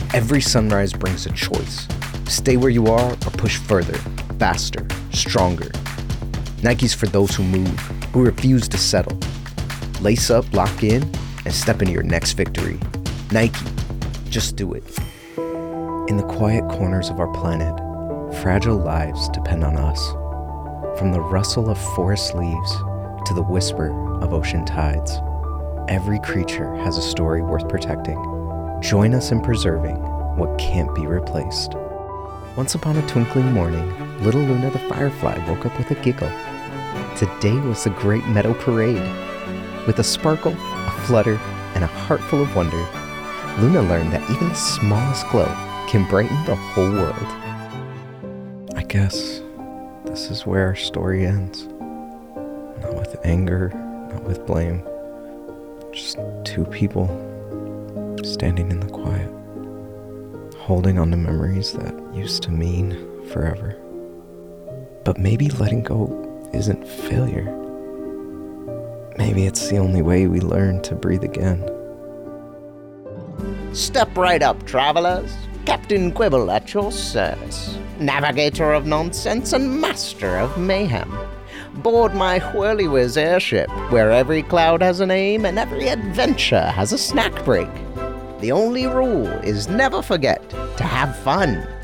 Every sunrise brings a choice. Stay where you are or push further, faster, stronger. Nike's for those who move, who refuse to settle. Lace up, lock in, and step into your next victory. Nike, just do it. In the quiet corners of our planet, fragile lives depend on us. From the rustle of forest leaves to the whisper of ocean tides, every creature has a story worth protecting. Join us in preserving what can't be replaced. Once upon a twinkling morning, little Luna the firefly woke up with a giggle. Today was the great meadow parade. With a sparkle, a flutter, and a heart full of wonder, Luna learned that even the smallest glow can brighten the whole world. I guess this is where our story ends. Not with anger, not with blame. Just two people standing in the quiet, holding on to memories that used to mean forever. But maybe letting go isn't failure. Maybe it's the only way we learn to breathe again. Step right up, travelers. Captain Quibble at your service. Navigator of nonsense and master of mayhem. Board my Whirly-Whiz airship, where every cloud has a name and every adventure has a snack break. The only rule is never forget to have fun.